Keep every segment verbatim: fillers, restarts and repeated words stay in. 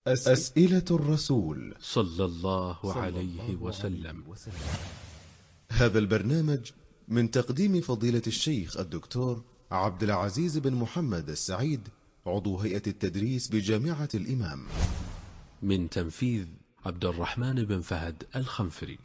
أسئلة الرسول صلى الله عليه وسلم. هذا البرنامج من تقديم فضيلة الشيخ الدكتور عبد العزيز بن محمد السعيد، عضو هيئة التدريس بجامعة الإمام، من تنفيذ عبد الرحمن بن فهد الخنفري.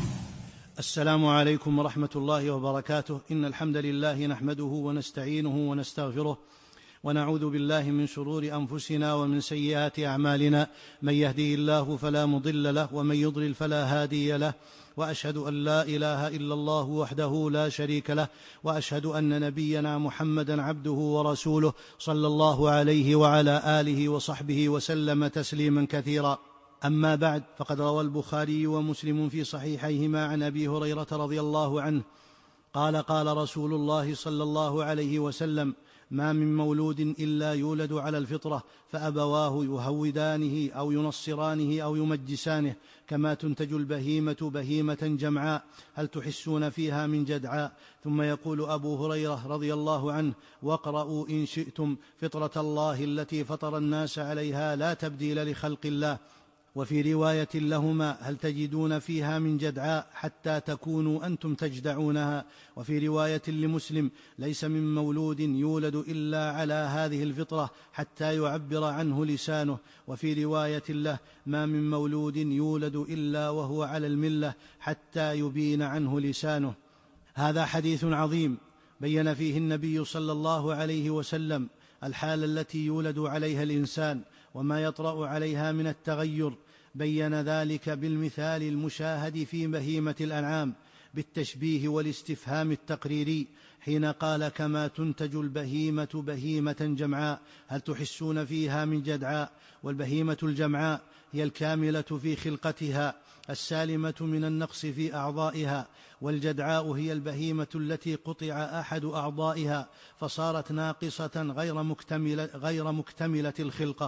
السلام عليكم ورحمة الله وبركاته. إن الحمد لله نحمده ونستعينه ونستغفره، ونعوذ بالله من شرور أنفسنا ومن سيئات أعمالنا. من يهدي الله فلا مضل له، ومن يضلل فلا هادي له. وأشهد أن لا إله إلا الله وحده لا شريك له، وأشهد أن نبينا محمدا عبده ورسوله، صلى الله عليه وعلى آله وصحبه وسلم تسليما كثيرا. أما بعد، فقد روى البخاري ومسلم في صحيحيهما عن أبي هريرة رضي الله عنه قال: قال رسول الله صلى الله عليه وسلم: ما من مولود إلا يولد على الفطرة، فأبواه يهودانه أو ينصرانه أو يمجسانه، كما تنتج البهيمة بهيمة جمعاء، هل تحسون فيها من جدعاء؟ ثم يقول أبو هريرة رضي الله عنه: واقرأوا إن شئتم فطرة الله التي فطر الناس عليها لا تبديل لخلق الله. وفي رواية لهما: هل تجدون فيها من جدعاء حتى تكونوا أنتم تجدعونها. وفي رواية لمسلم: ليس من مولود يولد إلا على هذه الفطرة حتى يعبر عنه لسانه. وفي رواية له: ما من مولود يولد إلا وهو على الملة حتى يبين عنه لسانه. هذا حديث عظيم بين فيه النبي صلى الله عليه وسلم الحال التي يولد عليها الإنسان وما يطرأ عليها من التغير. بين ذلك بالمثال المشاهد في بهيمة الأنعام، بالتشبيه والاستفهام التقريري، حين قال: كما تنتج البهيمة بهيمة جمعاء، هل تحسون فيها من جدعاء. والبهيمة الجمعاء هي الكاملة في خلقتها السالمة من النقص في أعضائها، والجدعاء هي البهيمة التي قطع أحد أعضائها فصارت ناقصة غير مكتملة, غير مكتملة الخلقة.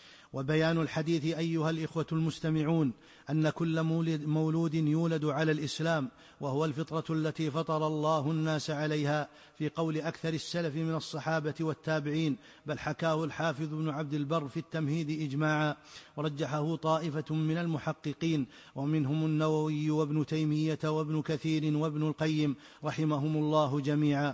وبيان الحديث أيها الإخوة المستمعون أن كل مولود يولد على الإسلام، وهو الفطرة التي فطر الله الناس عليها، في قول أكثر السلف من الصحابة والتابعين، بل حكاه الحافظ بن عبد البر في التمهيد إجماعا، ورجحه طائفة من المحققين، ومنهم النووي وابن تيمية وابن كثير وابن القيم رحمهم الله جميعا.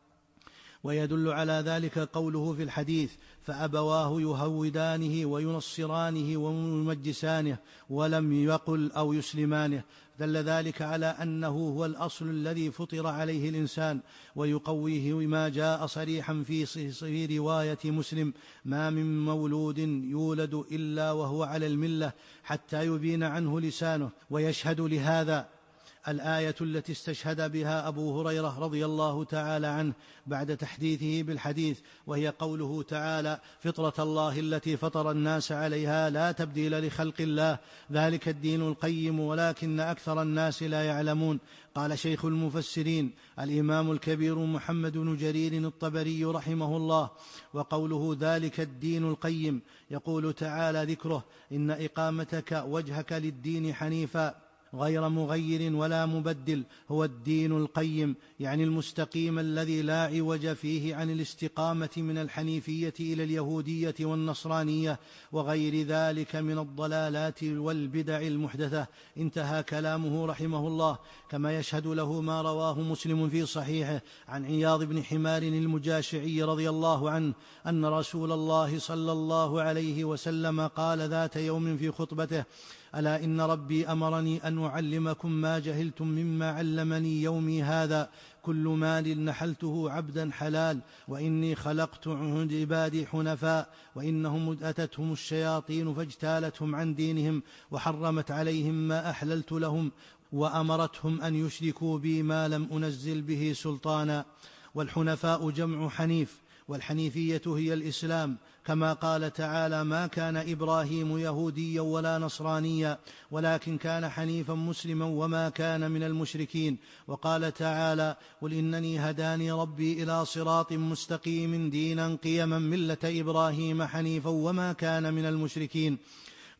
ويدل على ذلك قوله في الحديث: فأبواه يهودانه وينصرانه ويمجسانه، ولم يقل أو يسلمانه، دل ذلك على أنه هو الأصل الذي فطر عليه الإنسان. ويقويه ما جاء صريحا في رواية مسلم: ما من مولود يولد إلا وهو على الملة حتى يبين عنه لسانه. ويشهد لهذا الآية التي استشهد بها أبو هريرة رضي الله تعالى عنه بعد تحديثه بالحديث، وهي قوله تعالى: فطرة الله التي فطر الناس عليها لا تبديل لخلق الله، ذلك الدين القيم ولكن أكثر الناس لا يعلمون. قال شيخ المفسرين الإمام الكبير محمد بن جرير الطبري رحمه الله: وقوله ذلك الدين القيم، يقول تعالى ذكره: إن إقامتك وجهك للدين حنيفا غير مغير ولا مبدل هو الدين القيم، يعني المستقيم الذي لا عوج فيه عن الاستقامة من الحنيفية إلى اليهودية والنصرانية وغير ذلك من الضلالات والبدع المحدثة. انتهى كلامه رحمه الله. كما يشهد له ما رواه مسلم في صحيحه عن عياض بن حمار المجاشعي رضي الله عنه أن رسول الله صلى الله عليه وسلم قال ذات يوم في خطبته: ألا إن ربي أمرني أن أعلمكم ما جهلتم مما علمني يومي هذا، كل مال نحلته عبدا حلال، وإني خلقت عبادي حنفاء، وإنهم أتتهم الشياطين فاجتالتهم عن دينهم وحرمت عليهم ما أحللت لهم، وأمرتهم أن يشركوا بي ما لم أنزل به سلطانا. والحنفاء جمع حنيف، والحنيفية هي الإسلام، كما قال تعالى: ما كان إبراهيم يهوديا ولا نصرانيا ولكن كان حنيفا مسلما وما كان من المشركين. وقال تعالى: قل إنني هداني ربي إلى صراط مستقيم دينا قيما ملة إبراهيم حنيفا وما كان من المشركين.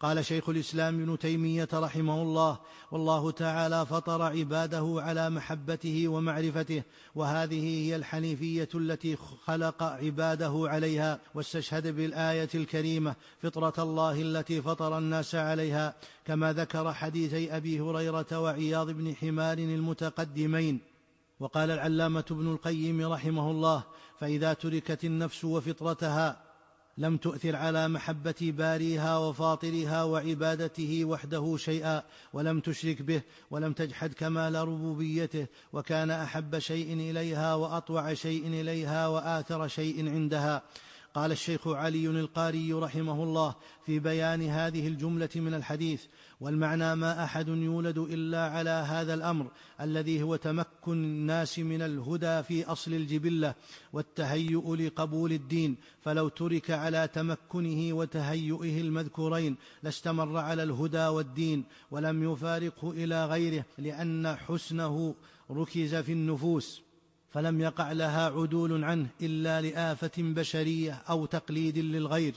قال شيخ الإسلام ابن تيمية رحمه الله: والله تعالى فطر عباده على محبته ومعرفته، وهذه هي الحنيفية التي خلق عباده عليها. واستشهد بالآية الكريمة فطرة الله التي فطر الناس عليها، كما ذكر حديثي أبي هريرة وعياض بن حمار المتقدمين. وقال العلامة ابن القيم رحمه الله: فإذا تركت النفس وفطرتها لم تؤثر على محبة باريها وفاطرها وعبادته وحده شيئا، ولم تشرك به، ولم تجحد كمال ربوبيته، وكان أحب شيء إليها وأطوع شيء إليها وآثر شيء عندها. قال الشيخ علي القاري رحمه الله في بيان هذه الجملة من الحديث: والمعنى ما أحد يولد إلا على هذا الأمر الذي هو تمكن الناس من الهدى في أصل الجبلة والتهيؤ لقبول الدين، فلو ترك على تمكنه وتهيئه المذكورين لاستمر على الهدى والدين ولم يفارقه إلى غيره، لأن حسنه ركز في النفوس فلم يقع لها عدول عنه إلا لآفة بشرية أو تقليد للغير.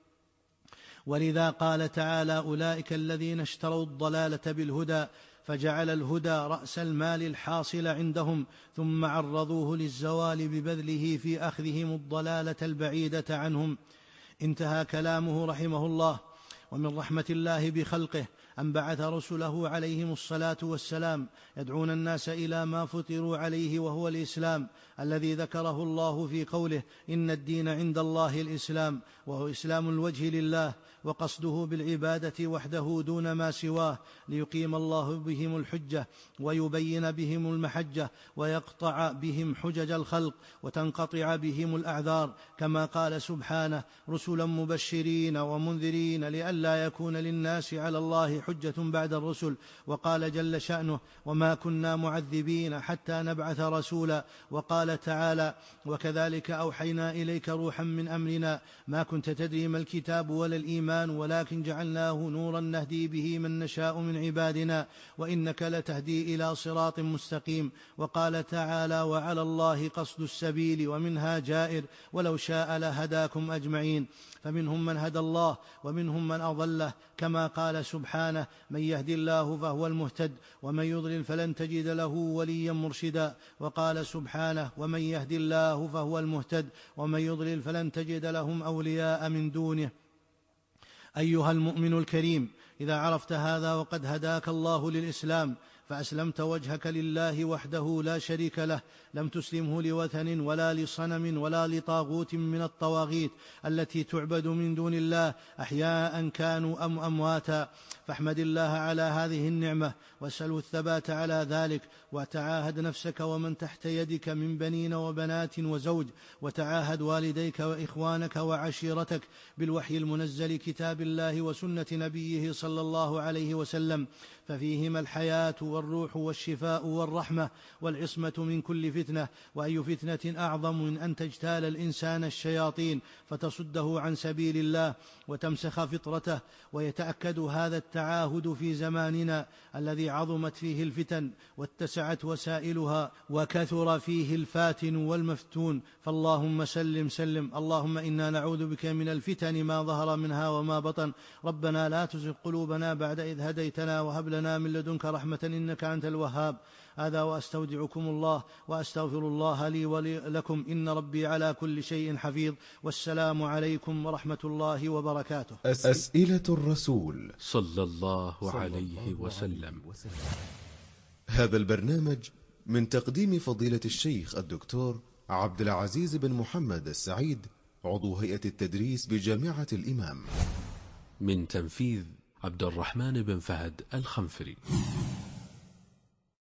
ولذا قال تعالى: أولئك الذين اشتروا الضلالة بالهدى فجعل الهدى رأس المال الحاصل عندهم، ثم عرضوه للزوال ببذله في أخذهم الضلالة البعيدة عنهم. انتهى كلامه رحمه الله. ومن رحمة الله بخلقه أن بعث رسله عليهم الصلاة والسلام يدعون الناس إلى ما فطروا عليه، وهو الإسلام الذي ذكره الله في قوله: إن الدين عند الله الإسلام، وهو إسلام الوجه لله، وقصده بالعبادة وحده دون ما سواه، ليقيم الله بهم الحجة ويبين بهم المحجة ويقطع بهم حجج الخلق وتنقطع بهم الأعذار، كما قال سبحانه: رسلا مبشرين ومنذرين لئلا يكون للناس على الله حجة بعد الرسل. وقال جل شأنه: وما كنا معذبين حتى نبعث رسولا. وقال تعالى: وكذلك أوحينا إليك روحا من أمرنا ما كنت تدري ما الكتاب ولا الإيمان ولكن جعلناه نورا نهدي به من نشاء من عبادنا وإنك لتهدي إلى صراط مستقيم. وقال تعالى: وعلى الله قصد السبيل ومنها جائر ولو شاء لهداكم أجمعين. فمنهم من هدى الله ومنهم من أضله، كما قال سبحانه: من يهد الله فهو المهتد ومن يضلل فلن تجد له وليا مرشدا. وقال سبحانه: ومن يهد الله فهو المهتد ومن يضلل فلن تجد لهم أولياء من دونه. أيها المؤمن الكريم، إذا عرفت هذا وقد هداك الله للإسلام فأسلمت وجهك لله وحده لا شريك له، لم تسلمه لوثن ولا لصنم ولا لطاغوت من الطواغيت التي تعبد من دون الله أحياء كانوا أم أمواتا. فاحمد الله على هذه النعمة واسأله الثبات على ذلك، وتعاهد نفسك ومن تحت يدك من بنين وبنات وزوج، وتعاهد والديك وإخوانك وعشيرتك بالوحي المنزل كتاب الله وسنة نبيه صلى الله عليه وسلم، ففيهما الحياة والروح والشفاء والرحمة والعصمة من كل فتنة. وأي فتنة أعظم من أن تجتال الإنسان الشياطين فتصده عن سبيل الله وتمسخ فطرته. ويتأكد هذا التعاهد في زماننا الذي عظمت فيه الفتن واتسعت وسائلها وكثر فيه الفاتن والمفتون. فاللهم سلم سلم. اللهم إنا نعوذ بك من الفتن ما ظهر منها وما بطن. ربنا لا تزغ قلوبنا بعد إذ هديتنا وهب لنا من لدنك رحمة إنك أنت الوهاب. هذا وأستودعكم الله وأستغفر الله لي ولكم، إن ربي على كل شيء حفيظ. والسلام عليكم ورحمة الله وبركاته. أسئلة الرسول صلى الله عليه وسلم. هذا البرنامج من تقديم فضيلة الشيخ الدكتور عبد العزيز بن محمد السعيد، عضو هيئة التدريس بجامعة الإمام. من تنفيذ عبد الرحمن بن فهد الخنفري.